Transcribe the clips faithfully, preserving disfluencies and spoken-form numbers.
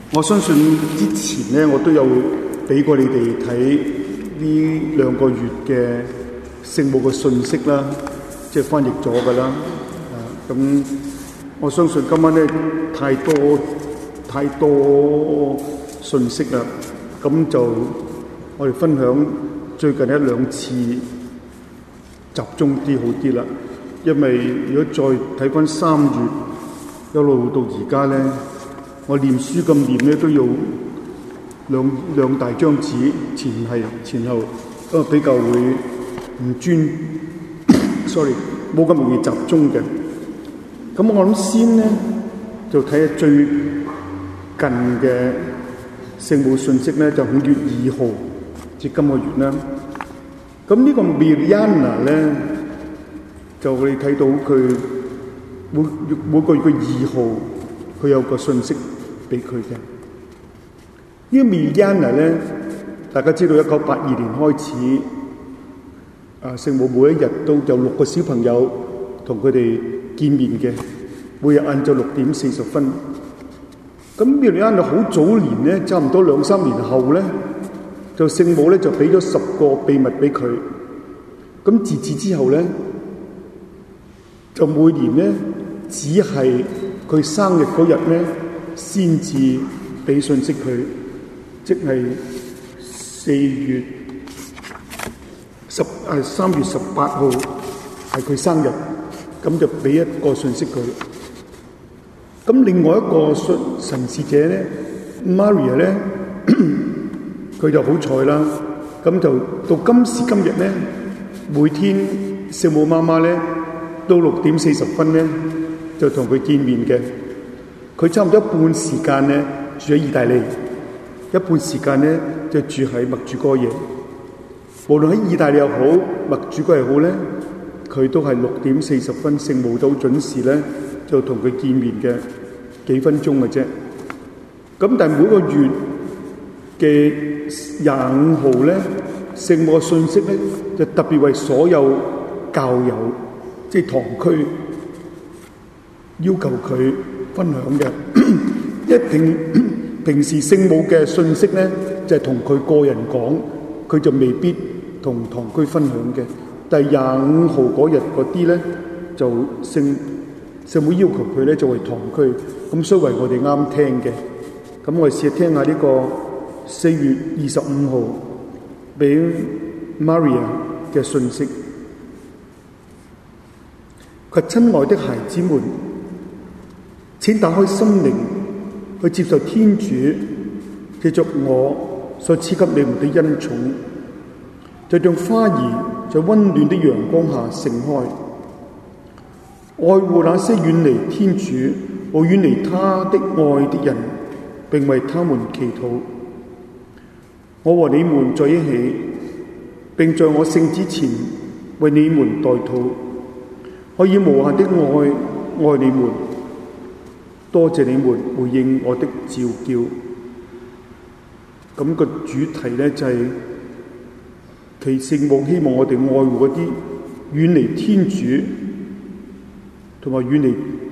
我相信之前咧，我都有俾過你哋睇呢兩個月嘅聖母嘅信息啦，即係翻譯咗㗎啦。啊，咁我相信今晚咧太多太多信息啦，咁就我哋分享最近一兩次集中啲好啲啦。因為如果再睇翻三月一路到而家咧，我念書咁念咧都要兩兩大張紙前係前後，咁啊比較會唔專，sorry， 冇咁容易集中嘅。咁我諗先咧就睇下最近嘅聖母信息咧，就五月二號至今個月啦。咁呢個 Mirjana 咧，就我哋睇到佢每每個月嘅二號，佢有個信息俾佢嘅。呢個 Mirjana 咧，大家知道一九八二年開始，啊聖母每一日都有六個小朋友同佢哋見面嘅，每日晏晝六點四十分。咁 Mirjana 好早年咧，差唔多兩三年後咧，就聖母咧就俾咗十個秘密俾佢。咁自此之後咧，就每年咧只係佢生日嗰日咧先至俾信息佢，即係四月十誒三月十八號係佢生日，咁就俾一個信息佢。咁另外一個信神視者咧 Maria 咧，佢就好彩啦，咁就到今時今日咧，每天聖母媽媽咧到六點四十分咧就同佢見面嘅。佢差唔多一半時間咧住喺意大利，一半時間咧就住喺默主哥耶。無論喺意大利又好，默主哥耶好咧，佢都係六點四十分聖母都準時咧就同佢見面嘅，幾分鐘嘅啫。咁但係每個月嘅廿五號咧，聖母嘅信息咧就特別為所有教友，即係堂區要求佢分享嘅。因為平平時聖母嘅信息咧就係同佢個人講，佢就未必同堂區分享嘅。但係廿五號嗰日嗰啲咧就聖聖母要求佢咧就為堂區，咁所以為我哋啱聽嘅。咁我哋試下聽下呢個四月二十五號俾 Maria 嘅信息。佢話：親愛的孩子們，請打開心靈去接受天主藉着我所賜給你們的恩寵，就像花兒在溫暖的陽光下盛開。愛護那些遠離天主和遠離他的愛的人，並為他們祈禱。我和你們在一起，並在我聖子前為你們代禱，我以無限的愛愛你們。多謝你們回應我的召叫。咁、那個主題呢，就係、是、其聖母希望我哋愛護嗰啲遠離天主同埋遠離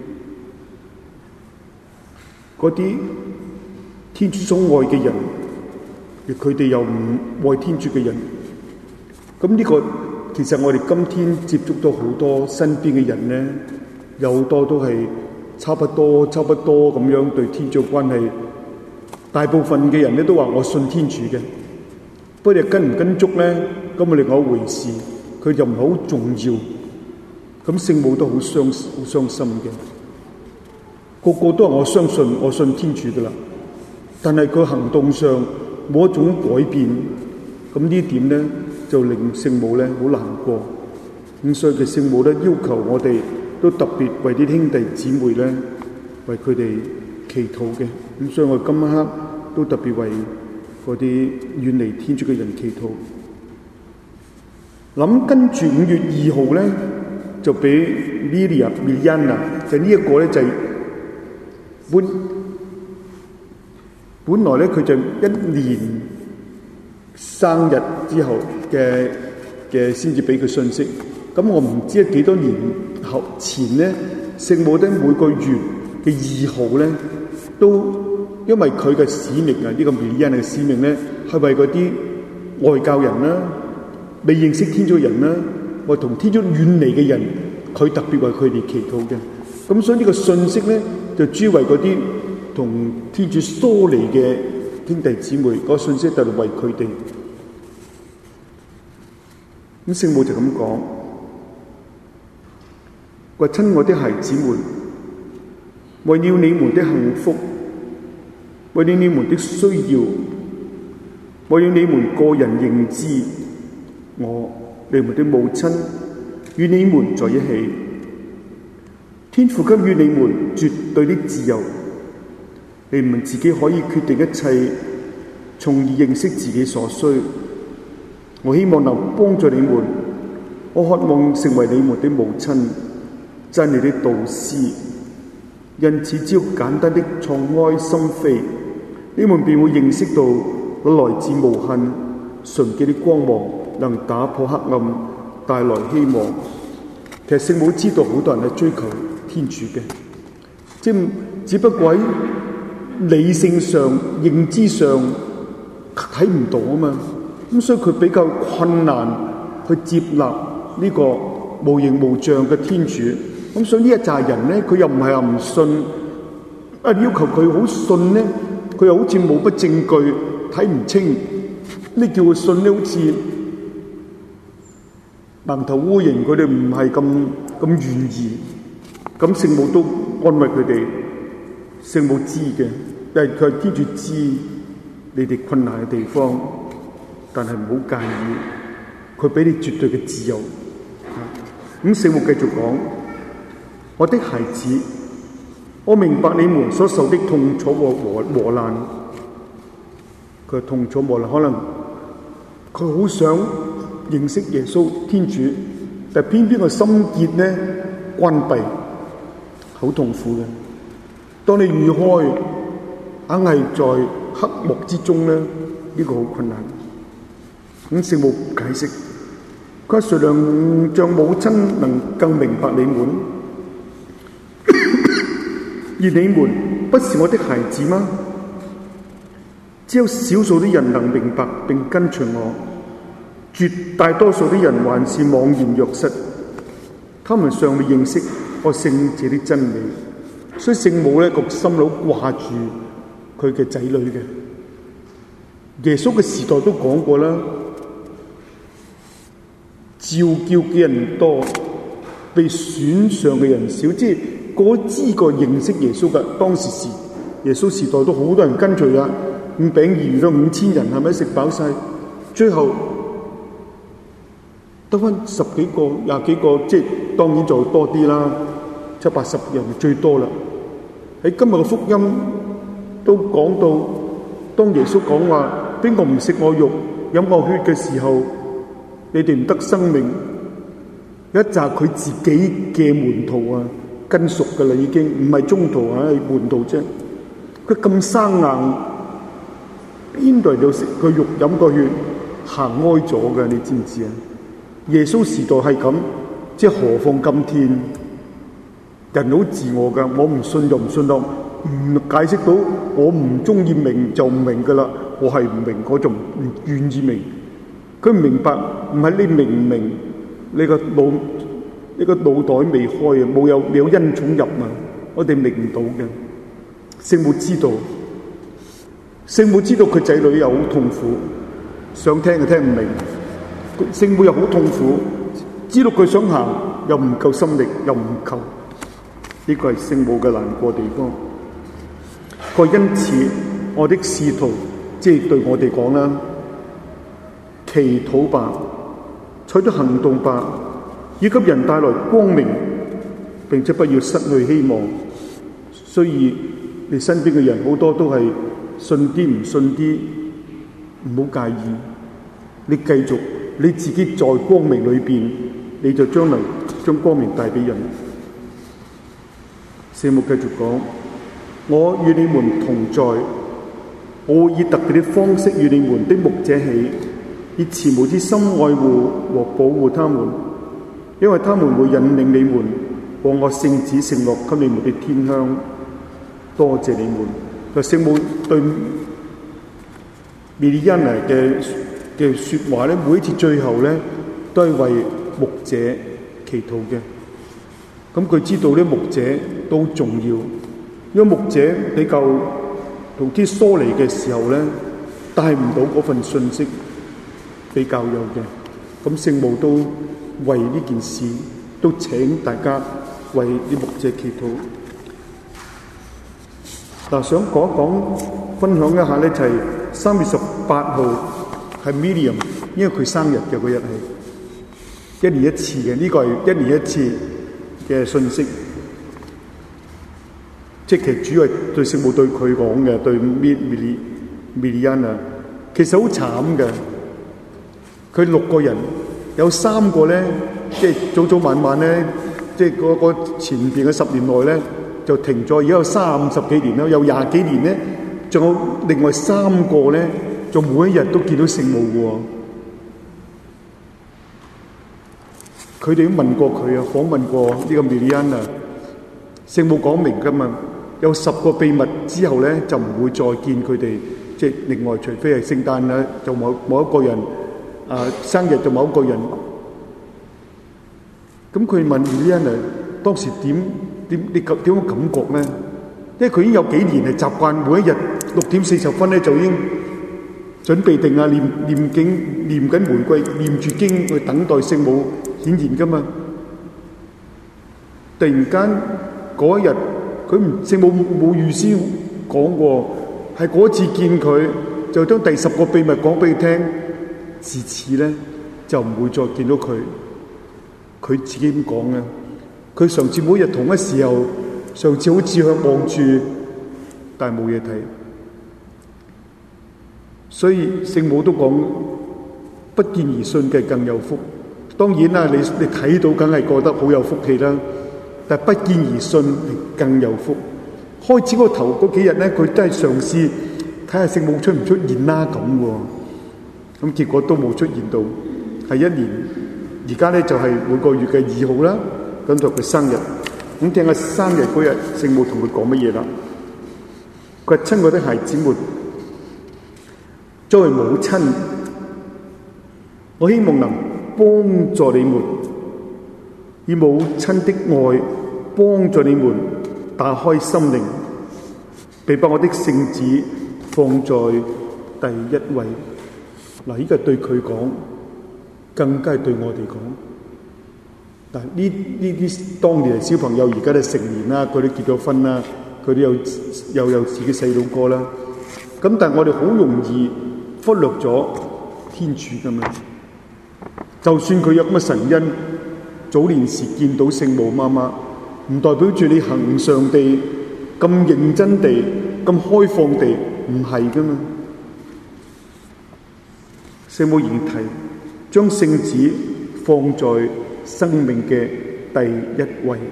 嗰啲天主所愛嘅人，而佢哋又唔愛天主嘅人。咁呢個其實我哋今天接觸到好多身邊嘅人咧，有好多都係差不多差不多咁樣對天主關係。大部分嘅人咧都話我信天主嘅，不過你跟唔跟足咧，咁啊另外一回事，佢就唔係好重要。咁聖母都好傷好傷心嘅，個個都話我相信我信天主噶啦，但係佢行動上冇一種改變，咁呢點咧就令聖母咧好難過。咁所以嘅聖母咧要求我哋都特別為啲兄弟姊妹咧為佢哋祈禱嘅。咁所以我今刻都特別為嗰啲遠離天主嘅人祈禱。諗跟住五月二號咧就俾 Mirjana Mirjana 就呢一個咧就係本本來咧佢就一年生日之後嘅嘅先至俾佢信息。咁我唔知幾多年後前咧，聖母咧每個月嘅二號咧都因為佢嘅使命啊，呢、這個彌利亞嘅使命咧，係為嗰啲外教人啦、未認識天主嘅人啦，或同天主遠離嘅人，佢特別為佢哋祈禱嘅。咁所以呢個信息咧，就專為嗰啲同天主疏離嘅兄弟姊妹，嗰個信息就係為佢哋。咁聖母就咁講，話親愛的孩子們，為了你們的幸福，為了你們的需要，為了你們個人認知，我你們的母親與你們在一起。天父給予你們絕對的自由，你們自己可以決定一切，從而認識自己所需。我希望能幫助你們，我渴望成為你們的母親，真理的導師。因此，只要簡單的敞開心扉，你們便會認識到那來自無限純潔的光芒，能打破黑暗，帶來希望。其實聖母知道好多人係追求天主嘅，即只不過喺理性上、認知上睇唔到啊嘛，咁所以佢比較困難去接納呢個無形無象嘅天主。咁所以呢一紮人咧，佢又唔係話唔信，啊要求佢好信咧，佢又好似冇乜證據，睇唔清，呢叫佢信咧，好似盲頭烏蠅，佢哋唔係咁咁願意。咁聖母都安慰佢哋，聖母知嘅，但係佢天主知你哋困難嘅地方，但係唔好介意，佢俾你絕對嘅自由。咁聖母繼續講：我的孩子，我明白你們所受的痛楚和和磨難。佢痛楚磨難，可能佢好想認識耶穌天主，但係偏偏個心結咧關閉。好痛苦嘅，當你遇開，硬係在黑幕之中咧，呢、這個好困難。咁聖母解釋，佢話誰能像母親能更明白你們？而你們不是我的孩子嗎？只有少數的人能明白並跟隨我，絕大多數的人還是茫然若失，他們尚未認識我聖者的真理。所以聖母咧個心裏掛住佢嘅仔女嘅。耶穌嘅時代都講過啦，召叫嘅人多，被選上嘅人少，即係嗰知個認識耶穌嘅當時時，耶穌時代都好多人跟隨啊，五餅二魚都五千人，係咪食飽晒？最後得翻十幾個、廿幾個，即係當然就多啲啦，七八十人最多啦。喺今日嘅福音都講到，當耶穌講話邊個唔食我肉、飲我血嘅時候，你哋唔得生命。一紮佢自己嘅門徒啊，跟熟噶啦，已經唔係中途啊，係門徒啫。佢咁生硬，邊度有食個肉、飲個血，行哀咗嘅，你知唔知啊？耶穌時代係咁，即係何況今天？人好自我噶，我唔信就唔信咯，唔解釋到我唔中意明就唔明噶啦，我係唔明我就唔願意明。佢唔明白，唔係你明唔明？你個腦你個腦袋未開啊，冇有未有恩寵入啊，我哋明唔到嘅。聖母知道，聖母知道佢仔女又好痛苦，想聽就聽唔明。聖母又好痛苦，知道佢想行又唔夠心力，又唔求。呢個係聖母嘅難過地方。佢因此，我的使徒即係對我哋講啦，祈禱吧，採取行動吧，要給人帶來光明，並且不要失去希望。所以你身邊嘅人好多都係信啲唔信啲，唔好介意。你繼續你自己在光明裏邊，你就將能將光明帶俾人。聖母繼續講：我與你們同在，我會以特別的方式與你們的牧者起，以慈母之心愛護和保護他們，因為他們會引領你們往我聖子承諾給你們的天鄉。多謝你們， 就聖母對米利安娜嘅嘅説話咧，每一次最後咧都係為牧者祈禱嘅。咁佢知道咧牧者都重要，因為牧者比較同啲疏離嘅時候咧，帶唔到嗰份信息俾教友嘅。咁聖母都為呢件事都請大家為啲牧者祈禱。嗱，想講一講分享一下咧，就係三月十八號係 Miriam， 因為佢生日嘅嗰日係一年一次嘅，呢、這個係一年一次嘅信息。即係其實主要係對聖母對佢講嘅，對 Miriam Miriam 啊，其實好慘嘅。佢六個人有三個咧，即係早早晚晚咧，即係嗰個前邊嘅十年內咧就停咗，而家有三十幾年啦，有廿幾年咧，仲有另外三個咧，就每一日都見到聖母嘅喎。佢哋都問過佢啊，訪問過呢個 Miriam 啊，聖母講明㗎嘛，有十個秘密之後咧就唔會再見佢哋，即係另外除非係聖誕啦，就某某一個人啊生日就某一個人。咁佢問 Miriam 啊，當時點點你點點樣感覺咧？因為佢已經有幾年係習慣每一日六點四十分咧就已經準備定啊，念念經念緊玫瑰，念住經去等待聖母顯現噶嘛。突然間嗰一日，佢唔聖母冇預先講過，係嗰次見佢就將第十個秘密講俾佢聽，自此咧就唔會再見到佢。佢自己咁講嘅，佢上次每日同一時候，上次好似向望住，但係冇嘢睇。所以聖母都講，不見而信嘅更有福。當然啦，你你睇到梗係覺得好有福氣啦，但係不見而信係更有福。開始嗰頭嗰幾日咧，佢都係嘗試睇下聖母出唔出現啦咁喎，咁結果都冇出現到，係一年。而家咧就係每個月嘅二號啦，咁就佢生日。咁聽下生日嗰日聖母同佢講乜嘢啦？佢話：親愛的孩子們，作為母親，我希望能幫助你們，以母親的愛幫助你們打開心靈，並把我的聖子放在第一位。嗱，呢個對佢講，更加係對我哋講。但係呢呢啲當年係小朋友，而家都成年啦，佢都結咗婚啦，佢都有又有自己細佬哥啦。咁但係我哋好容易忽略咗天主㗎嘛。就算佢有咁嘅神恩，早年時見到聖母媽媽，唔代表住你恆常地咁認真地咁開放地，唔係㗎嘛。聖母仍提將聖子放在生命嘅第一位，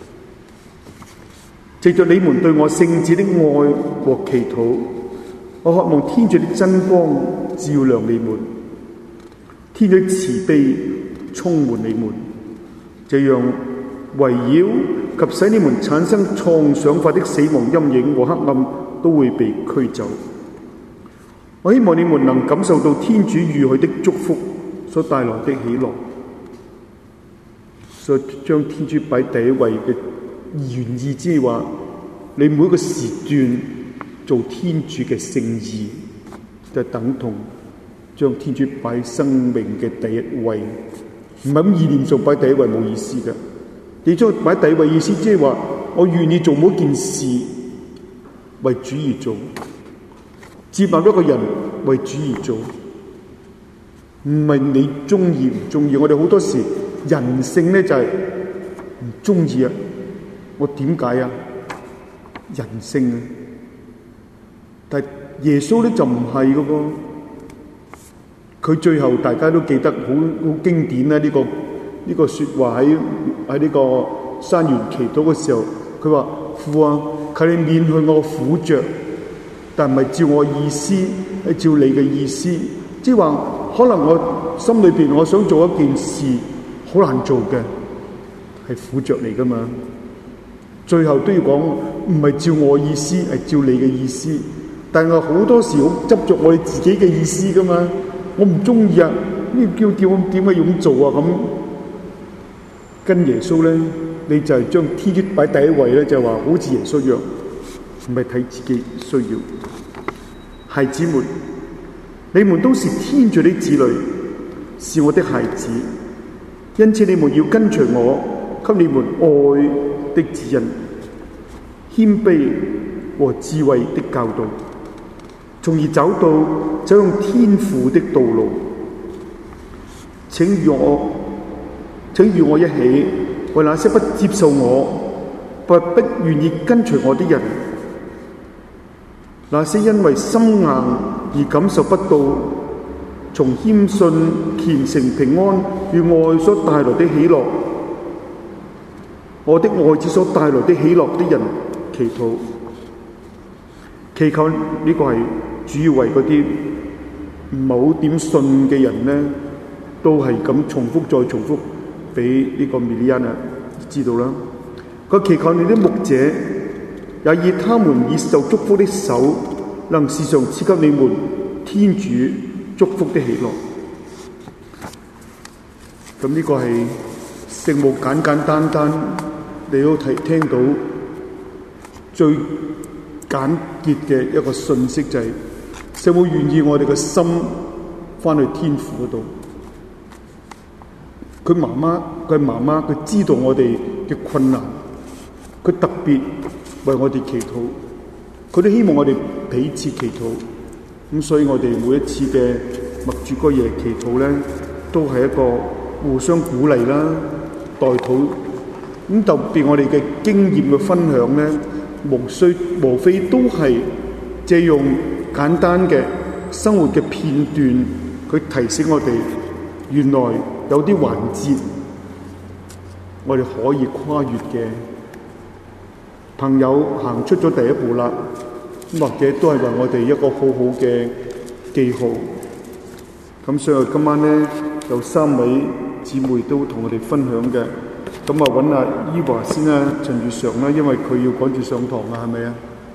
藉着你們對我聖子的愛和祈禱，我渴望天主的真光照亮你們，天主的慈悲充滿你們，這樣圍繞及使你們產生創想法的死亡陰影和黑暗都會被驅走。我希望你們能感受到天主預許的祝福所帶來的喜樂，所以將天主擺第一位嘅原意，即係話你每個時段做天主嘅聖意，就等同將天主擺生命嘅第一位。唔係咁意念上擺第一位冇意思嘅，你將擺第一位意思，即係話我願意做每件事為主而做，接納一個人為主而做，唔係你中意唔中意。我哋好多時人性咧就係唔中意啊！我點解啊？人性啊！但係耶穌咧就唔係嗰個。佢最後大家都記得好好經典啦，呢個呢個説話喺喺呢個山園祈禱嘅時候，佢話：父啊，求你免去我苦着，但唔係照我意思，係照你嘅意思。即係話，可能我心裏邊我想做一件事，好難做嘅，係苦着嚟噶嘛。 最後都要講唔係照我意思，係照你嘅意思。但係好多時好執着我哋自己嘅意思噶嘛，我唔中意啊，呢叫叫點解要咁做啊？咁跟耶穌咧，你就係將天主擺第一位咧，就係話好似耶穌一樣，唔係睇自己需要。孩子們，你們都是天主的子女，是我的孩子，因此你們要跟隨我，給你們愛的指引、謙卑和智慧的教導，從而走到走向天父的道路。請與我，請與我一起，為那些不接受我、不不願意跟隨我的人，那些因為心硬而感受不到從謙遜、虔誠、平安與愛所帶來的喜樂，我的愛子所帶來的喜樂的人祈禱。祈求呢個係主要為嗰啲唔係好點信嘅人咧，都係咁重複再重複俾呢個米利亞啊知道啦。佢祈求你啲牧者也以他們已受祝福的手，能時常賜給你們天主祝福的喜樂。咁呢個係聖母簡簡單單，你都睇聽到最簡潔嘅一個信息，就係聖母願意我哋嘅心翻去天父嗰度。佢媽媽，佢係媽媽，佢知道我哋嘅困難，佢特別為我哋祈禱，佢都希望我哋彼此祈禱。咁所以我哋每一次嘅默主哥夜祈禱咧，都係一個互相鼓勵啦、代禱。咁特別我哋嘅經驗嘅分享咧，無需無非都係借用簡單嘅生活嘅片段，佢提醒我哋原來有啲環節我哋可以跨越嘅。朋友行出咗第一步啦，或者都係為我哋一個好好嘅記號。咁所以今晚咧有三位姊妹都同我哋分享嘅。咁啊揾阿伊華先啦，陳月常啦，因為佢要趕住上堂啊，係咪啊？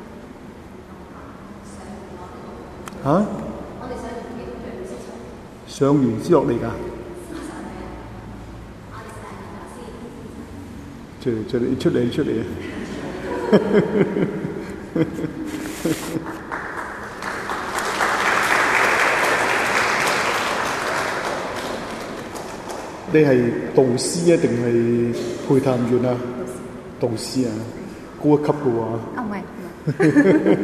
嚇？我哋上完先落嚟㗎。出嚟出嚟出嚟出嚟啊！你係導師啊，定係陪談員啊？導師啊，高一級嘅喎。啊唔係。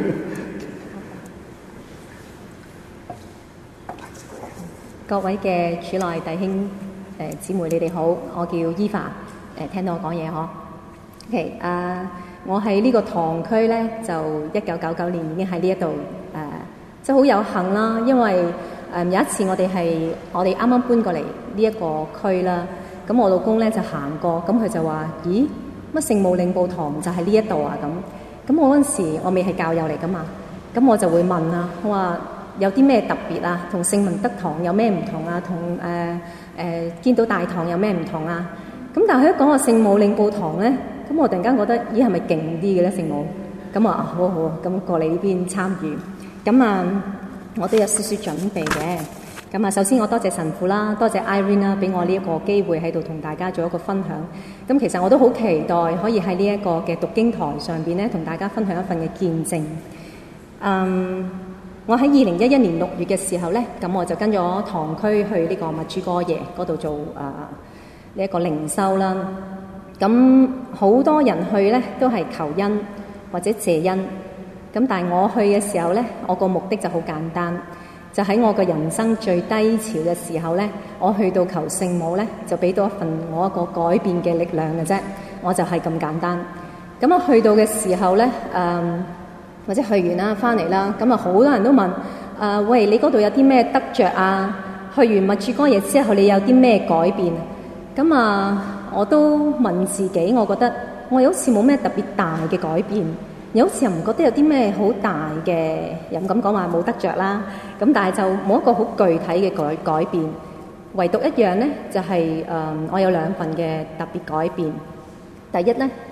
各位嘅主內弟兄誒姊妹，你哋好，我叫伊凡。誒聽到我講嘢嗬 ，OK 啊、uh, ，我喺呢個堂區咧，就一九九九年已經喺呢一度誒，即係好有幸啦，因為誒、呃、有一次我哋係我哋啱啱搬過嚟呢一個區啦，咁我老公咧就行過，咁佢就話：咦，乜聖母領報堂就喺呢一度啊？咁咁我嗰陣時我未係教友嚟噶嘛，咁我就會問啊，我話有啲咩特別啊？同聖文德堂有咩唔同啊？同誒誒堅道大堂有咩唔同啊？咁但係佢一講話聖母領報堂咧，咁我突然間覺得，咦係咪勁啲嘅咧聖母？咁啊好好啊，咁過嚟呢邊參與，咁啊我都有少少準備嘅。咁啊首先我多謝神父啦，多謝 Irene 啦，俾我呢一個機會喺度同大家做一個分享。咁其實我都好期待可以喺呢一個嘅讀經台上邊咧，同大家分享一份嘅見證。嗯，我喺二零一一年六月嘅時候咧，咁我就跟咗堂區去呢個默主哥耶嗰度做啊。呢一個靈修啦，咁好多人去咧都係求恩或者謝恩，咁但係我去嘅時候咧，我個目的就好簡單，就喺我嘅人生最低潮嘅時候咧，我去到求聖母咧，就俾到一份我一個改變嘅力量嘅啫，我就係咁簡單。咁我去到嘅時候咧，誒、嗯、或者去完啦，翻嚟啦，咁啊好多人都問，誒、呃、喂，你嗰度有啲咩得着啊？去完默主哥耶之後，你有啲咩改變啊？咁啊，我都問自己，我覺得我好似冇咩特別大嘅改變，又好似又唔覺得有啲咩好大嘅，又唔敢講話冇得着啦。咁但係就冇一個好具體嘅改改變，唯獨一樣咧，就係、是、誒、呃、我有兩份嘅特別改變。第一咧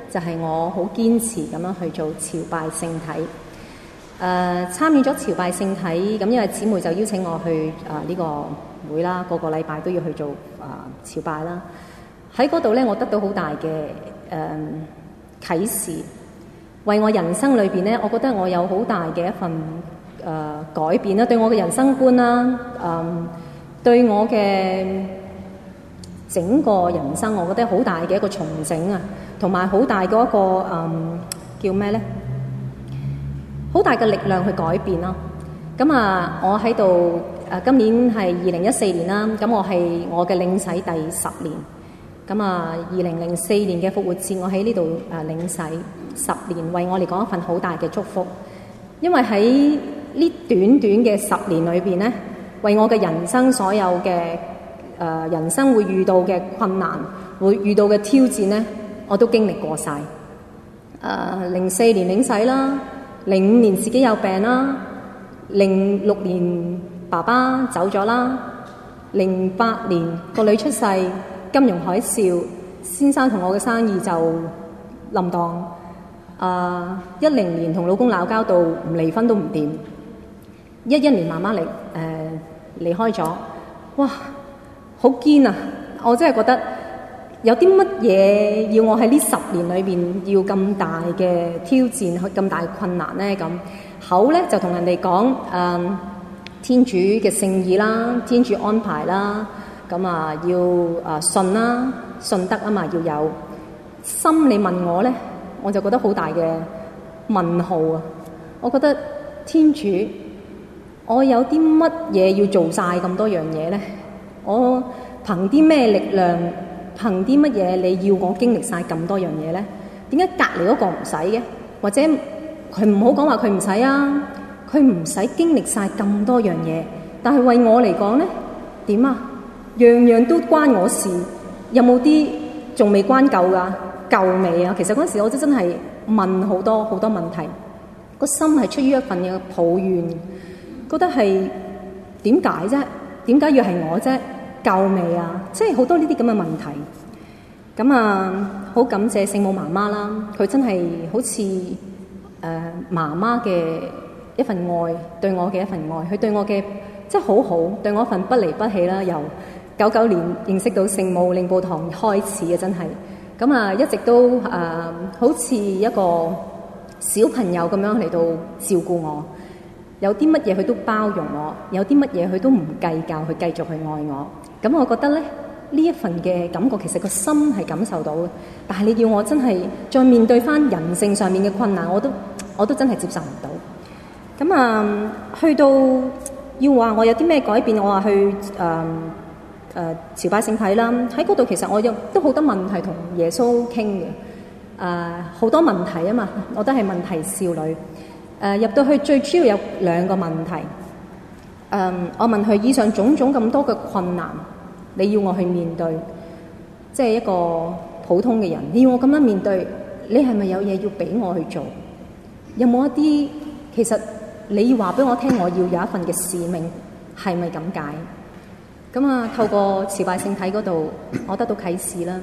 就係、是、我好堅持咁樣去做朝拜聖體。誒、呃、參與咗朝拜聖體，咁因為姊妹就邀請我去誒呢、呃這個會啦，個個禮拜都要去做誒、呃、朝拜啦。喺嗰度咧，我得到好大嘅誒、呃、啟示，為我人生裏邊咧，我覺得我有好大嘅一份誒、呃、改變啦，對我嘅人生觀啦，誒、呃、對我嘅整個人生，我覺得好大嘅一個重整啊，同埋好大嗰一個誒、呃、叫咩咧？好大嘅力量去改變咯。咁啊，我喺度誒，今年係二零一四年啦，咁我係我嘅領洗第十年。咁啊，二零零四年嘅復活節，我喺呢度誒領洗十年，為我嚟講一份好大嘅祝福。因為喺呢短短嘅十年裏邊咧，為我嘅人生所有嘅誒、呃、人生會遇到嘅困難，會遇到嘅挑戰咧，我都經歷過晒。誒零四年領洗啦，零五年自己有病啦，零六年爸爸走咗啦，零八年個女出世。金融海嘯，先生同我嘅生意就冧檔。啊，一零年同老公鬧交到唔離婚都唔掂。一一年媽媽離誒離開咗，哇，好堅啊！我真係覺得有啲乜嘢要我喺呢十年裏邊要咁大嘅挑戰，咁大困難咧？咁口咧就同人哋講誒天主嘅聖意啦，天主安排啦。咁啊，要啊信啦，信德啊嘛，要有心。你問我咧，我就覺得好大嘅問號啊！我覺得天主，我有啲乜嘢要做晒咁多樣嘢咧？我憑啲咩力量？憑啲乜嘢你要我經歷晒咁多樣嘢咧？點解隔離嗰個唔使嘅？或者佢唔好講話佢唔使啊？佢唔使經歷晒咁多樣嘢，但係為我嚟講咧，點啊？樣樣都關我事，有冇啲仲未關夠㗎？夠未啊？其實嗰陣時我真真係問好多好多問題，個心係出於一份嘅抱怨，覺得係點解啫？點解要係我啫？夠未啊？即係好多呢啲咁嘅問題。咁啊，好感謝聖母媽媽啦，佢真係好似誒、呃、媽媽嘅一份愛，對我嘅一份愛，佢對我嘅即係好好，對我一份不離不棄啦，由九九年認識到聖母領報堂開始嘅，真係咁啊，一直都誒、呃、好似一個小朋友咁樣嚟到照顧我，有啲乜嘢佢都包容我，有啲乜嘢佢都唔計較，去繼續去愛我。咁我覺得咧，呢一份嘅感覺其實個心係感受到嘅，但係你要我真係再面對翻人性上面嘅困難，我都我都真係接受唔到。咁啊，去到要話我有啲咩改變，我話去誒。呃誒、呃、朝拜聖體啦，喺嗰度其實我有都好多問題同耶穌傾嘅，誒、呃、好多問題啊嘛，我都係問題少女。誒、呃、入到去最主要有兩個問題，誒、呃、我問佢以上種種咁多嘅困難，你要我去面對，即係一個普通嘅人，你要我咁樣面對，你係咪有嘢要俾我去做？有冇一啲其實你要話俾我聽，我要有一份嘅使命，係咪咁解？咁啊，透過朝拜聖體嗰度，我得到啟示啦。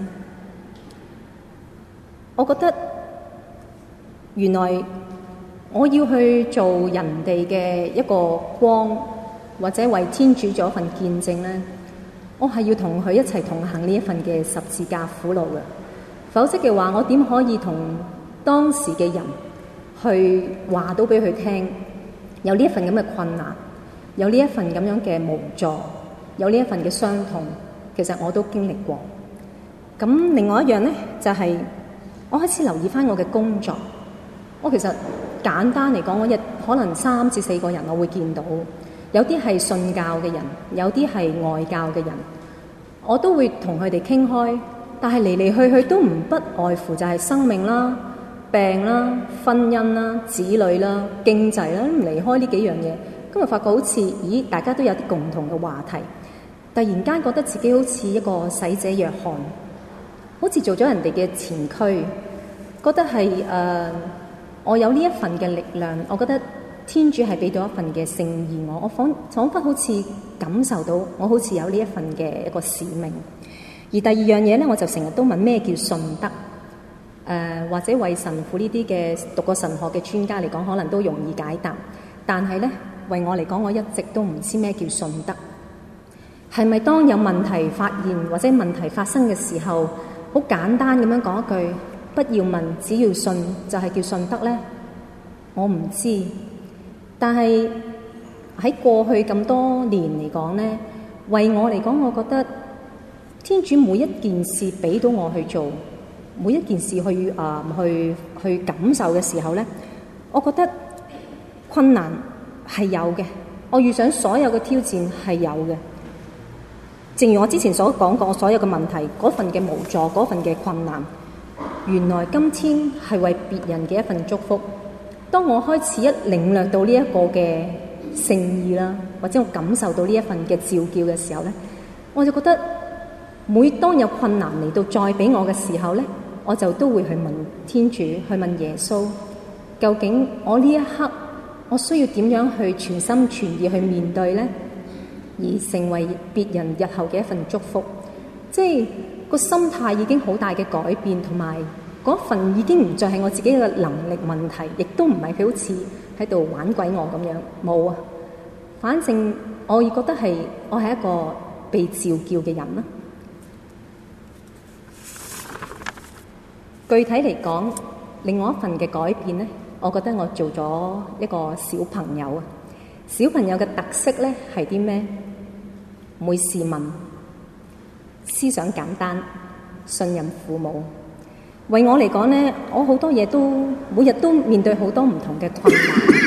我覺得原來我要去做人哋嘅一個光，或者為天主做一份見證咧，我係要同佢一齊同行呢一份嘅十字架苦路嘅。否則嘅話，我點可以同當時嘅人去話到俾佢聽，有呢一份咁嘅困難，有呢一份咁樣嘅無助，有呢一份嘅傷痛，其實我都經歷過。咁另外一樣咧，就係、是、我開始留意翻我嘅工作。我其實簡單嚟講，我日可能三至四個人我會見到，有啲係信教嘅人，有啲係外教嘅人，我都會同佢哋傾開。但係嚟嚟去去都唔不外乎就係生命啦、病啦、婚姻啦、子女啦、經濟啦，唔離開呢幾樣嘢。今日發覺好似，咦，大家都有啲共同嘅話題。突然間覺得自己好似一個洗者若翰，好似做咗人哋嘅前驅，覺得係誒、呃，我有呢一份嘅力量，我覺得天主係俾到一份嘅聖意我，我彷彷彿好似感受到我好似有呢一份嘅一個使命。而第二樣嘢咧，我就成日都問咩叫信德？ 呃、或者為神父呢啲嘅讀過神學嘅專家嚟講，可能都容易解答。但係咧，為我嚟講，我一直都唔知咩叫信德。係咪當有問題發現或者問題發生嘅時候，好簡單咁樣講一句，不要問，只要信，就係叫信德咧？我唔知。但係喺過去咁多年嚟講咧，為我嚟講，我覺得天主每一件事俾到我去做，每一件事去啊、呃、去去感受嘅時候咧，我覺得困難係有嘅，我遇上所有嘅挑戰係有嘅。正如我之前所講過，所有嘅問題，嗰份嘅無助，嗰份嘅困難，原來今天係為別人嘅一份祝福。當我開始一領略到呢一個嘅誠意啦，或者我感受到呢一份嘅召叫嘅時候咧，我就覺得每當有困難嚟到再俾我嘅時候咧，我就都會去問天主，去問耶穌，究竟我呢一刻我需要點樣去全心全意去面對咧，而成為別人日後嘅一份祝福。即係個心態已經好大嘅改變，同埋嗰份已經唔再係我自己嘅能力問題，亦都唔係佢好似喺度玩鬼我咁樣，冇啊。反正我亦覺得係我係一個被召叫嘅人啦。具體嚟講，另外一份嘅改變咧，我覺得我做咗一個小朋友啊。小朋友嘅特色咧係啲咩？唔會試問，思想簡單，信任父母。為我嚟講咧，我好多嘢都每日都面對好多唔同嘅困難。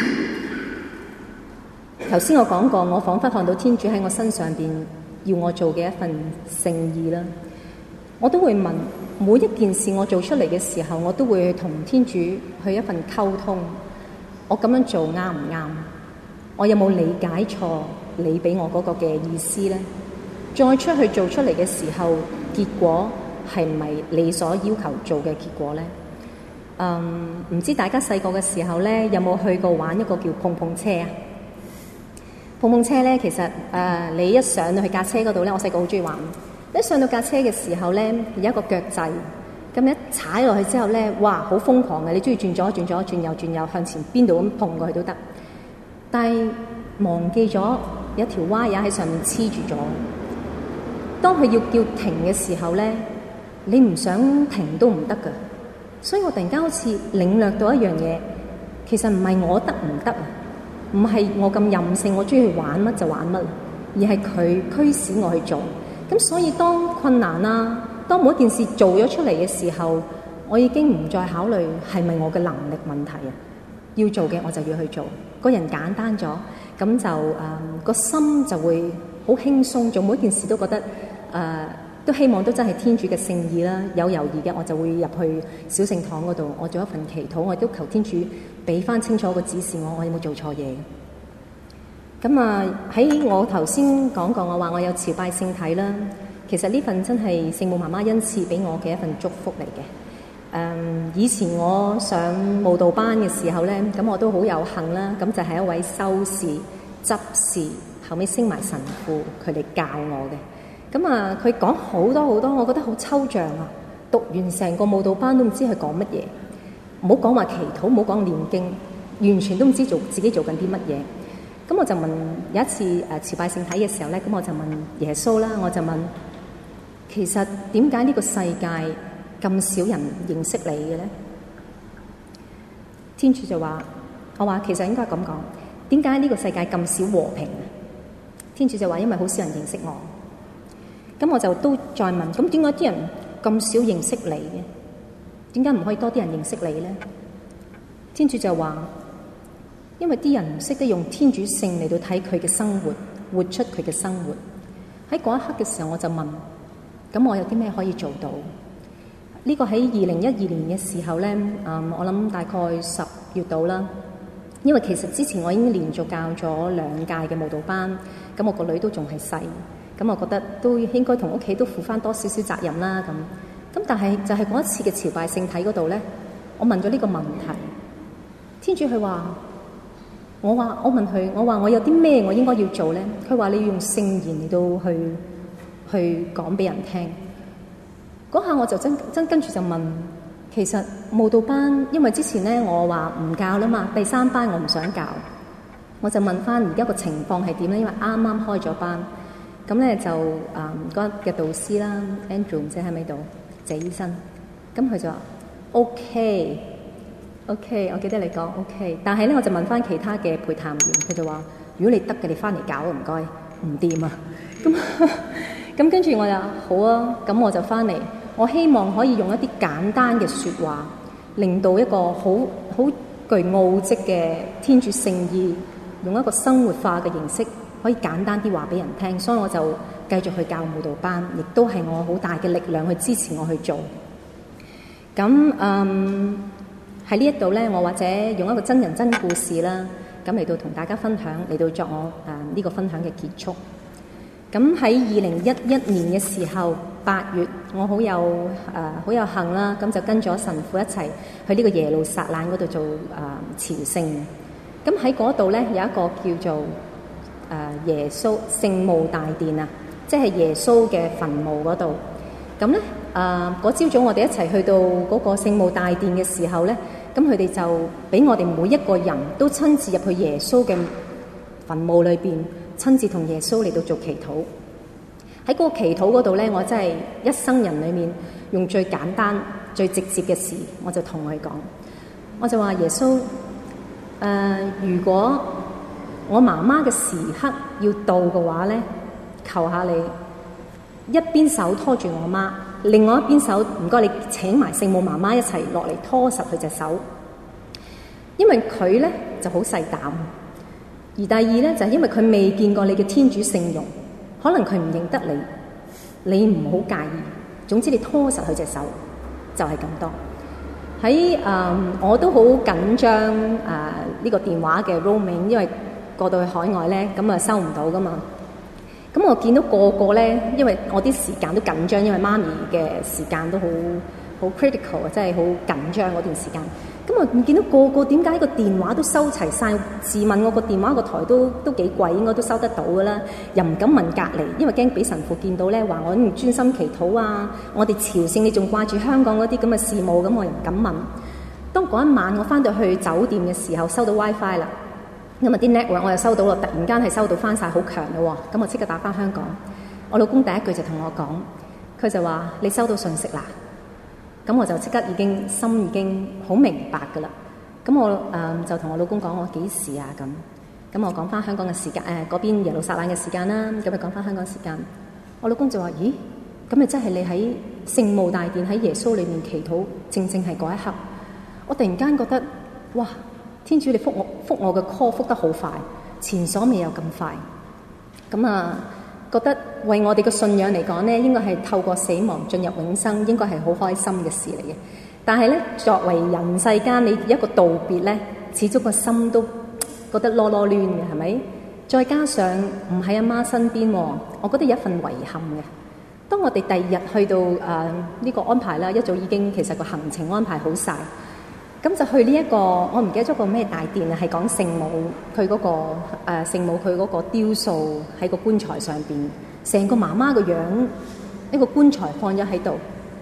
頭先我講過，我彷彿看到天主喺我身上邊要我做嘅一份誠意啦。我都會問每一件事我做出嚟嘅時候，我都會同天主去一份溝通。我咁樣做啱唔啱？我有冇理解錯你俾我嗰個嘅意思咧？再出去做出嚟嘅時候，結果係唔係你所要求做嘅結果咧？嗯，唔知大家細個嘅時候咧，有冇去過玩一個叫碰碰車啊？碰碰車咧，其實誒、呃，你一上到去架車嗰度咧，我細個好中意玩。一上到架車嘅時候咧，有一個腳掣，咁一踩落去之後咧，哇，好瘋狂嘅！你中意轉左轉左轉右轉右，向前邊度咁碰過去都得。但係忘記咗有一條歪牙喺上面黐住咗。當佢要叫停嘅時候咧，你唔想停都唔得噶。所以我突然間好似領略到一樣嘢，其實唔係我得唔得啊，唔係我咁任性，我中意玩乜就玩乜，而係佢驅使我去做。咁所以當困難啊，當每一件事做咗出嚟嘅時候，我已經唔再考慮係咪我嘅能力問題啊。要做嘅我就要去做，個人簡單咗，咁就誒個、呃、心就會好輕鬆，做每一件事都覺得誒、呃、都希望都真係天主嘅聖意啦。有猶豫嘅我就會入去小聖堂嗰度，我做一份祈禱，我都求天主俾翻清楚個指示我，我有冇做錯嘢。咁啊喺我頭先講過，我話我有朝拜聖體啦。其實呢份真係聖母媽媽恩賜俾我嘅一份祝福嚟嘅。誒、嗯，以前我上慕道班嘅時候咧，咁我都好有幸啦。咁就係一位修士、執事，後尾升埋神父，佢哋教我嘅。咁啊，佢講好多好多，我覺得好抽象啊。讀完成個慕道班都唔知佢講乜嘢，唔好講話祈禱，唔好講念經，完全都唔知做自己做緊啲乜嘢。咁我就問，有一次誒朝拜聖體嘅時候咧，咁我就問耶穌啦，我就問，其實點解呢個世界咁少人認識你嘅咧？天主就話，我話其實應該咁講，點解呢個世界咁少和平？天主就話，因為好少人認識我。咁我就都再問，咁點解啲人咁少認識你嘅？點解唔可以多啲人認識你咧？天主就話，因為啲人唔識得用天主性嚟到睇佢嘅生活，活出佢嘅生活。喺嗰一刻嘅時候，我就問，咁我有啲咩可以做到？呢個喺二零一二年嘅時候咧，嗯，我諗大概十月度啦。因為其實之前我已經連續教咗兩屆嘅慕道班，咁我個女都仲係細，咁我覺得都應該同屋企都負翻多少少責任啦。咁咁但係就係嗰一次嘅朝拜聖體嗰度咧，我問咗呢個問題，天主佢話。我話我問佢，我話我有啲咩我應該要做咧？佢話你要用聖言嚟到去去講俾人聽。嗰下我就真真跟住就問， 其實舞蹈班，因為之前咧我話唔教啦嘛，第三班我唔想教，我就問翻而家個情況係點咧？因為啱啱開咗班，咁咧就誒嗰日嘅導師啦 ，Andrew 唔知喺咪度，謝醫生，咁佢就話 OK，OK，、OK, OK, 我記得你講 OK， 但係咧我就問翻其他嘅陪談員，佢就話如果你得嘅，你翻嚟搞唔該，唔掂啊，咁咁跟住我就好啊，咁我就翻嚟。我希望可以用一啲簡單嘅説話，令到一個好好具奧蹟嘅天主聖意，用一個生活化嘅形式，可以簡單啲話俾人聽。所以我就繼續去教舞蹈班，亦都係我好大嘅力量去支持我去做。咁嗯喺呢一度咧，我或者用一個真人真故事啦，咁嚟到同大家分享，嚟到作我誒呢、呃這個分享嘅結束。咁喺二零一一年嘅時候，八月，我好有誒好、呃、有幸啦，咁就跟咗神父一齊去呢個耶路撒冷嗰度做誒、呃、朝聖。咁喺嗰度咧有一個叫做誒、呃、耶穌聖墓大殿啊，即係耶穌嘅墳墓嗰度。咁咧誒嗰朝早我哋一齊去到嗰個聖墓大殿嘅時候咧，咁佢哋就俾我哋每一個人都親自入去耶穌嘅墳墓裏邊。親自同耶穌嚟到做祈禱，喺嗰個祈禱嗰度咧，我真係一生人裏面用最簡單、最直接嘅事，我就同佢講，我就話耶穌，誒、呃，如果我媽媽嘅時刻要到嘅話咧，求下你一邊手拖住我媽，另外一邊手唔該你請埋聖母媽媽一齊落嚟拖實佢隻手，因為佢咧就好細膽。而第二咧就係、是、因為佢未見過你嘅天主聖容，可能佢唔認得你，你唔好介意。總之你拖實佢隻手，就係、是、咁多。喺誒、呃、我都好緊張誒呢、呃這個電話嘅 roaming， 因為過到去海外咧，咁啊收唔到噶嘛。咁我見到個個咧，因為我啲時間都緊張，因為媽咪嘅時間都好好 critical 啊，真係好緊張嗰段時間。咁我唔見到個個點解個電話都收齊晒？自問我個電話個台都都幾貴，應該都收得到噶啦。又唔敢問隔離，因為驚俾神父見到咧，話我唔專心祈禱啊。我哋朝聖你仲掛住香港嗰啲咁嘅事務，咁我又唔敢問。當嗰一晚我翻到去酒店嘅時候，收到 WiFi 啦，咁啊啲 network 我又收到咯，突然間係收到翻晒好強嘅喎。咁我即刻打翻香港，我老公第一句就同我講，佢就話你收到信息啦。咁我就即刻已經心已經好明白噶啦。咁我誒、呃、就同我老公講我幾時啊咁。咁我講翻香港嘅時間，誒嗰邊耶路撒冷嘅時間啦。咁咪講翻香港時間。我老公就話：咦，咁咪真係你喺聖墓大殿喺耶穌裏面祈禱，正正係嗰一刻。我突然間覺得，哇！天主你覆我覆我嘅 call 覆得好快，前所未有咁快。咁啊〜覺得為我哋嘅信仰嚟講咧，應該係透過死亡進入永生，應該係好開心嘅事嚟嘅。但係咧，作為人世間你一個道別咧，始終個心都覺得囉囉攣嘅，係咪？再加上唔喺阿媽身邊，我覺得有一份遺憾嘅。當我哋第二日去到誒呢、呃這個安排啦，一早已經其實個行程安排好晒。咁就去呢、這、一個，我唔記得咗個咩大殿啊，係講聖母佢嗰、那個誒、呃、聖母佢嗰個雕塑喺個棺材上邊，成個媽媽個樣，一個棺材放咗喺度，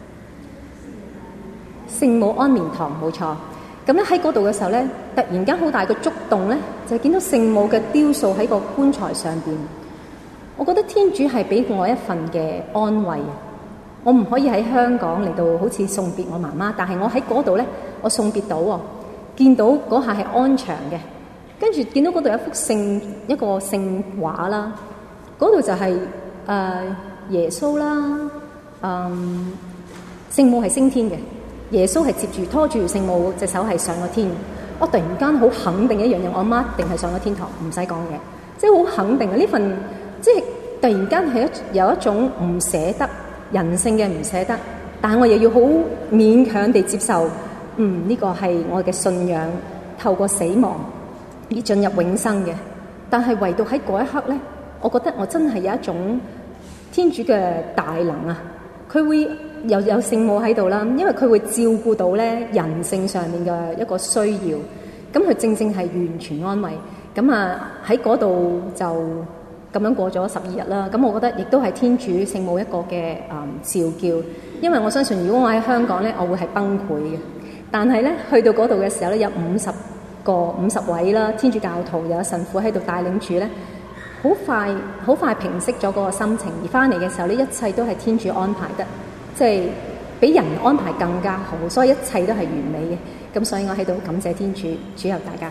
聖母安眠堂冇錯。咁咧喺嗰度嘅時候咧，突然間好大個觸動咧，就係見到聖母嘅雕塑喺個棺材上邊。我覺得天主係俾我一份嘅安慰。我唔可以喺香港嚟到好似送別我媽媽，但係我喺嗰度咧，我送別到喎，見到嗰下係安詳嘅，跟住見到嗰度有一幅聖一個聖畫啦，嗰度就係、是、誒、呃、耶穌啦，嗯，聖母係升天嘅，耶穌係接住拖住聖母隻手係上咗天。我突然間好肯定一樣嘢，我阿媽一定係上咗天堂，唔使講嘢，即係好肯定嘅呢份，即係突然間係一有一種唔捨得。人性嘅唔捨得，但係我又要好勉強地接受，嗯，呢個係我嘅信仰，透過死亡而進入永生嘅。但係唯獨喺嗰一刻咧，我覺得我真係有一種天主嘅大能啊！佢會又有聖母喺度啦，因為佢會照顧到咧人性上面嘅一個需要，咁佢正正係完全安慰。咁啊喺嗰度就咁咁樣過咗十二日啦。咁我覺得亦都係天主聖母一個嘅誒、嗯、召叫，因為我相信如果我喺香港咧，我會係崩潰嘅。但係咧去到嗰度嘅時候咧，有五十個五十位啦，天主教徒有神父喺度帶領住咧，好快好快平息咗嗰個心情，而翻嚟嘅時候咧，一切都係天主安排得，即係比人安排更加好，所以一切都係完美嘅。咁所以我喺度感謝天主，主佑大家。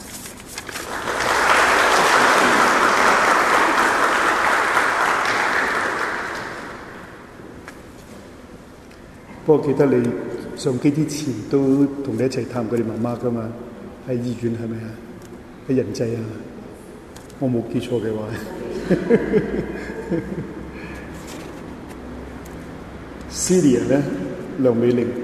不過記得你上機之前都同你一齊探過你媽媽噶嘛？喺醫院係咪啊？喺仁濟啊？我冇記錯嘅話。Celia 咧，梁美玲。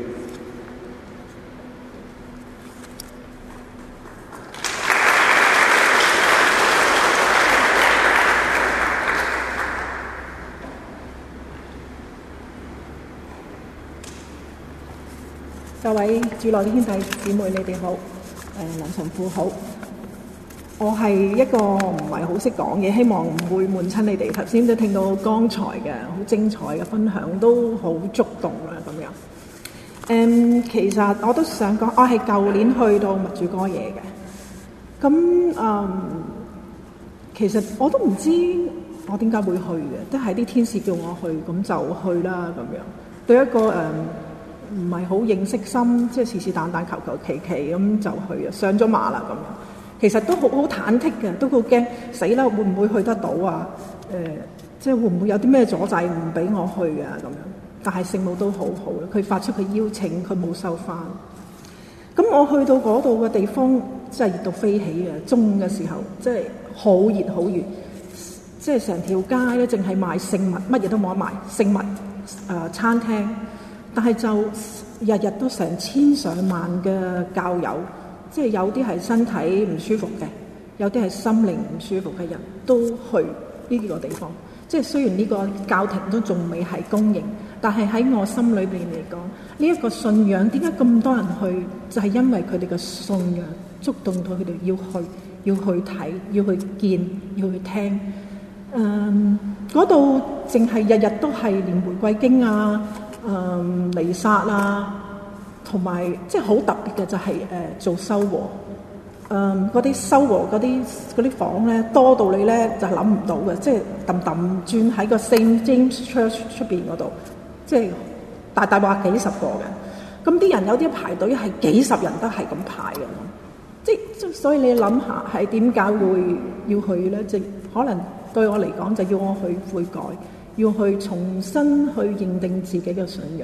各位主內嘅兄弟姊妹，你哋好，誒、呃、梁神父好。我係一個唔係好識講嘢，希望唔會悶親你哋。頭先都聽到剛才嘅好精彩嘅分享，都好觸動啦咁樣。誒、嗯，其實我都想講，我係舊年去到默主哥耶嘅。咁誒、嗯，其實我都唔知我點解會去嘅，都係啲天使叫我去，咁就去啦咁樣。對一個誒。嗯唔係好認識心，即係是是但但求求其其咁就去啊，上咗馬啦咁樣。其實都好好忐忑嘅，都好驚死啦，會唔會去得到啊？誒、呃，即係會唔會有啲咩阻滯唔俾我去啊？咁樣。但係聖母都好好，佢發出佢邀請，佢冇收翻。咁我去到嗰度嘅地方，真係熱到飛起嘅。中午嘅時候，即係好熱好熱，即係成條街咧，淨係賣聖物，乜嘢都冇得賣，聖物誒、呃、餐廳。但係就日日都成千上萬嘅教友，即係有啲係身體唔舒服嘅，有啲係心靈唔舒服嘅人都去呢個地方。即係雖然呢個教廷都仲未係公營，但係喺我心裏邊嚟講，呢一個信仰點解咁多人去？就係因為佢哋嘅信仰觸動到佢哋要去，要去睇，要去見，要去聽。嗯，嗰度淨係日日都係念玫瑰經啊。嗯，彌撒啦，同埋即係好特別嘅就係、是、誒、呃、做修和，嗯嗰啲修和嗰啲嗰啲房咧多到你咧就諗唔到嘅，即係揼揼轉喺個 Saint James Church 出邊嗰度，即係大大話幾十個嘅，咁啲人有啲排隊係幾十人都係咁排嘅，即係所以你諗下係點解會要去咧？即係可能對我嚟講就要我去悔改。要去重新去認定自己嘅信仰。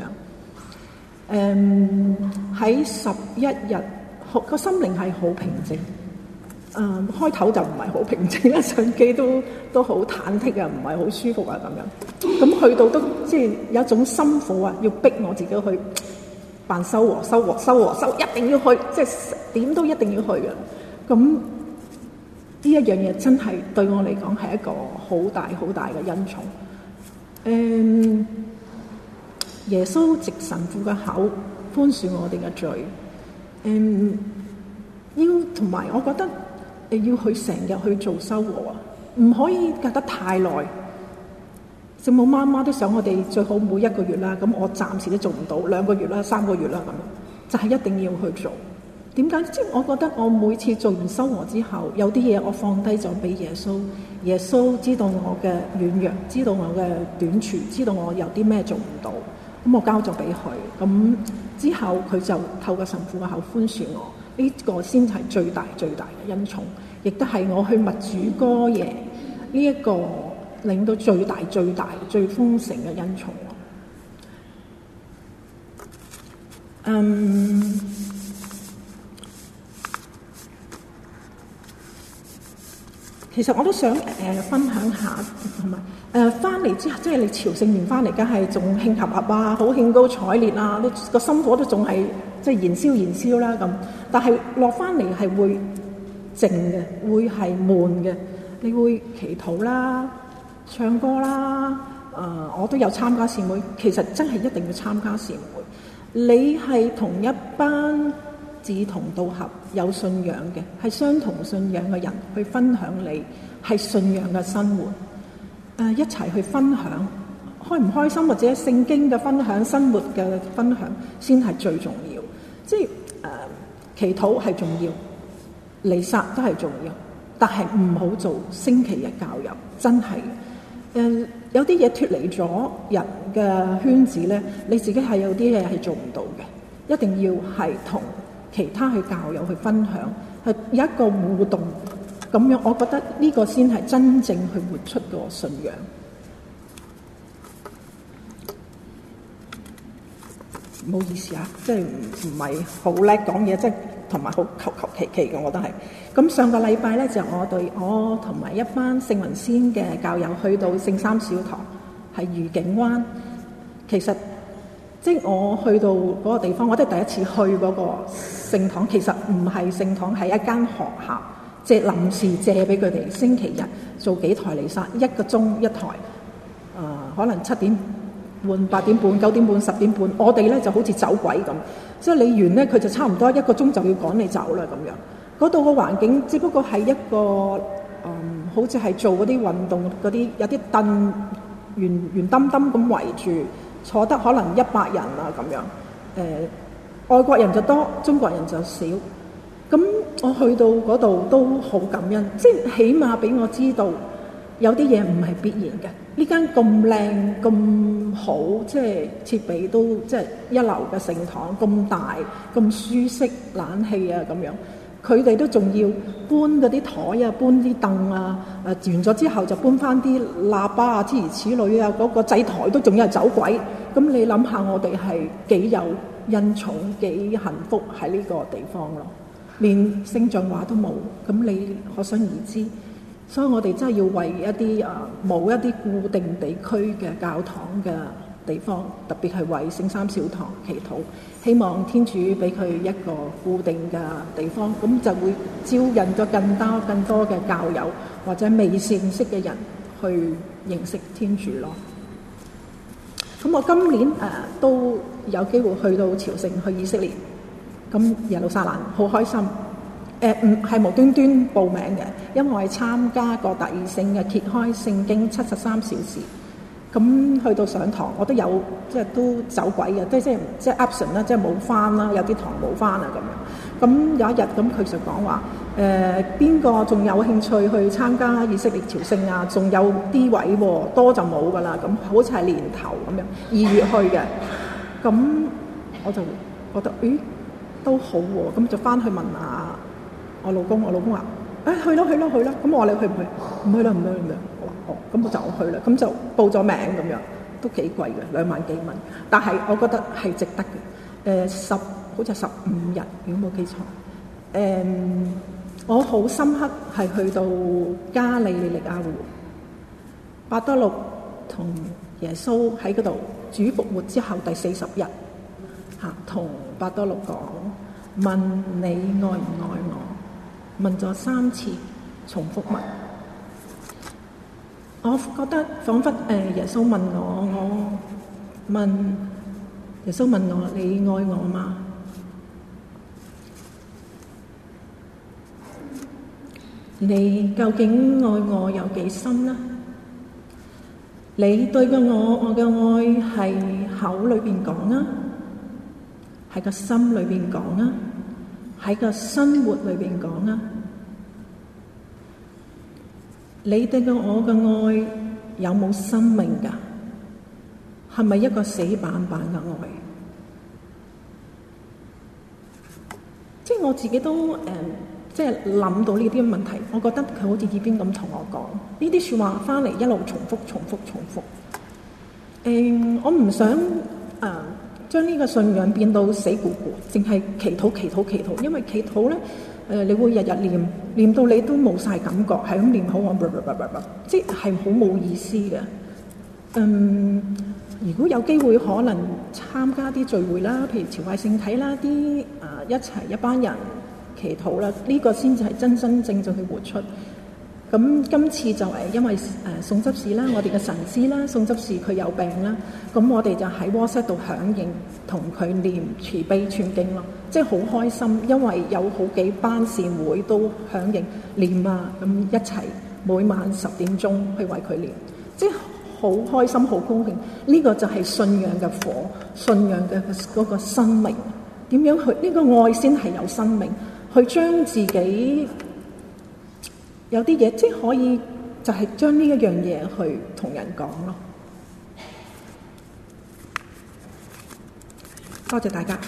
誒喺十一日，個心靈係好平靜。誒、嗯、開頭就唔係好平靜啦，上機都都好忐忑啊，唔係好舒服啊咁樣。咁去到都即係有一種心火啊，要逼我自己去辦修和、修和、修和、修，一定要去，即係點都一定要去嘅。咁呢一樣嘢真係對我嚟講係一個好大好大嘅恩寵。誒、嗯，耶穌藉神父嘅口寬恕我哋嘅罪。誒、嗯，要同埋我覺得誒要去成日去做修和啊，唔可以隔得太耐。聖母媽媽都想我哋最好每一個月啦，咁我暫時都做唔到，兩個月啦、三個月啦咁，就係、是、一定要去做。點解？即係我覺得我每次做完修和之後，有啲嘢我放低咗俾耶穌。耶穌知道我嘅軟弱，知道我嘅短處，知道我有啲咩做唔到，咁我交咗俾佢。咁之後佢就透過神父嘅口寬恕我，呢、這個先係最大最大嘅恩寵，亦都係我去默主哥耶呢一個令到最大最大最豐盛嘅恩寵。嗯。其實我都想誒、呃、分享下，同埋誒翻嚟之後，即係你朝聖完翻嚟，梗係仲興合合啊，好興高采烈啊，你個心火都仲係即係燃燒燃燒啦咁。但係落翻嚟係會靜嘅，會係悶嘅。你會祈禱啦、唱歌啦，誒、呃、我都有參加善會。其實真係一定要參加善會。你係同一班志同道合、有信仰嘅，係相同信仰嘅人去分享你係信仰嘅生活。 呃、一齊去分享，開唔開心或者聖經嘅分享、生活嘅分享先係最重要。即係誒、呃、祈禱係重要，彌撒都係重要，但係唔好做星期日教友，真係誒、呃、有啲嘢脫離咗人嘅圈子咧，你自己係有啲嘢係做唔到嘅，一定要係同其他去教友去分享，係有一個互動。咁樣，我覺得呢個先係真正去活出個信仰。唔好意思啊，即係唔唔係好叻講嘢，即係同埋好求求其其嘅，我都係。咁上個禮拜咧，就我對我同埋一班聖雲仙嘅教友去到聖三小堂，係愉景灣。其實即係我去到嗰個地方，我都係第一次去嗰個聖堂。其實唔係聖堂，係一間學校。借臨時借俾佢哋，星期日做幾台彌撒，一個鐘一台，呃、可能七點半、八點半、九點半、十點半，我哋咧就好似走鬼咁，即係你完咧，佢就差唔多一個鐘就要趕你走啦咁樣。嗰度個環境只不過係一個，嗯，好似係做嗰啲運動嗰啲，有啲凳圓圓墩墩咁圍住，坐得可能一百人啊咁樣。誒、呃，外國人就多，中國人就少。咁我去到嗰度都好感恩，即係起碼俾我知道有啲嘢唔係必然嘅。呢間咁靚咁好，即係設備都即係一流嘅聖堂，咁大咁舒適，冷氣啊咁樣，佢哋都仲要搬嗰啲台啊，搬啲凳啊，誒、呃、完咗之後就搬翻啲喇叭啊，諸如此類啊，嗰、那個祭台都仲有走鬼。咁你諗下，我哋係幾有恩寵，幾幸福喺呢個地方咯。連聖像畫都冇，咁你可想而知。所以我哋真係要為一啲誒冇一啲固定地區嘅教堂嘅地方，特別係為聖三小堂祈禱，希望天主俾佢一個固定嘅地方，咁就會招引咗更多更多嘅教友或者未認識嘅人去認識天主咯。咁我今年誒、呃、都有機會去到朝聖，去以色列。咁耶路撒冷好開心，誒唔係無端端報名嘅，因為我係參加過大二聖嘅揭開聖經七十三小時。咁去到上堂，我都有即係都走鬼嘅，即係即係即係 absent 啦，即係冇返啦，有啲堂冇返啊咁樣。咁有一日咁佢就講話誒邊個仲有興趣去參加以色列朝聖啊？仲有啲位喎，多就冇㗎啦。咁好似係年頭咁樣，二月去嘅。咁我就覺得咦？都好喎、啊，咁就翻去問下我老公，我老公話：誒、哎、去咯去咯去咯，咁我話你去唔去？唔去啦唔去唔去。我話哦，咁我就去啦，咁就報咗名咁樣，都幾貴嘅，兩萬幾蚊。但係我覺得係值得嘅。誒、呃、十好似十五日，如果冇記錯。誒、呃，我好深刻係去到加利利亞湖，伯多祿同耶穌喺嗰度主復活之後第四十日。嚇，同伯多祿講，問你愛唔愛我？問咗三次，重複問。我覺得彷彿誒耶穌問我，我問耶穌問我，你愛我嗎？你究竟愛我有幾深呢？你對嘅我，我嘅愛係口裏邊講啊？喺個心裏邊講啊，喺個生活裏邊講啊。你對嘅我嘅愛有冇生命㗎？係咪一個死板板嘅愛？即係我自己都誒、呃，即係諗到呢啲問題，我覺得佢好似耳邊咁同我講呢啲説話，翻嚟一路重複、重複、重複。誒、呃，我唔想誒。呃將呢個信仰變到死咕咕，淨係祈禱、祈禱、祈禱。因為祈禱咧，誒、呃，你會日日念，念到你都冇晒感覺，係咁念好我，即係好冇意思嘅。嗯，如果有機會可能參加啲聚會啦，譬如朝拜聖體啦，啲啊、呃、一齊一班人祈禱啦，呢、這個先至係真真正正去活出。咁今次就係因為誒、呃、宋執事啦，我哋嘅神師啦，宋執事佢有病啦，咁我哋就喺 WhatsApp 度響應，同佢念慈悲串經咯，即係好開心，因為有好幾班善會都響應念啊，咁一齊每晚十點鐘去為佢念， 即係好開心、好高興。呢、這個就係信仰嘅火，信仰嘅嗰個生命。點樣去？呢、這個愛先係有生命，去將自己有啲嘢，即係可以就係將呢一樣嘢去同人講咯。多謝大家。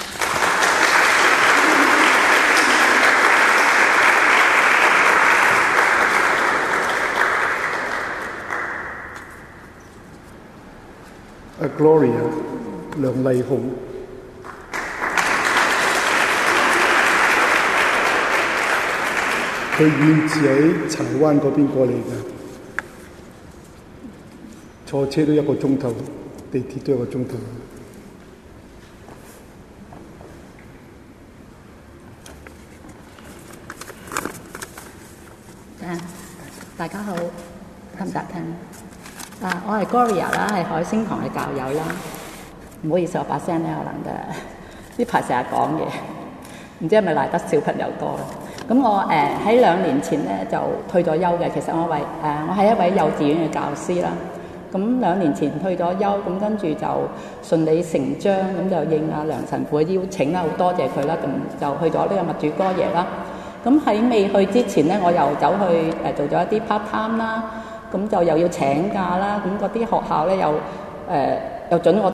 阿 Gloria 梁麗紅，佢源自喺柴灣嗰邊過嚟嘅，坐車都一個鐘頭，地鐵都一個鐘頭。 大家好，得唔得聽？啊，我係 Gloria 啦，係海星堂嘅教友啦。唔好意思，我把聲咧可能嘅呢排成日講嘢，唔知係咪賴得小朋友多啦。咁我誒喺、呃、兩年前咧就退咗休嘅。其實我為誒、呃、我係一位幼稚園嘅教師啦。咁兩年前退咗休，咁跟住就順理成章咁就應阿梁神父嘅邀請啦，好多謝佢啦。咁就去咗呢個默主哥耶啦。咁喺未去之前咧，我又走去誒、呃、做咗一啲 part time 啦。咁就又要請假啦。咁嗰啲學校咧又誒、呃、又準我。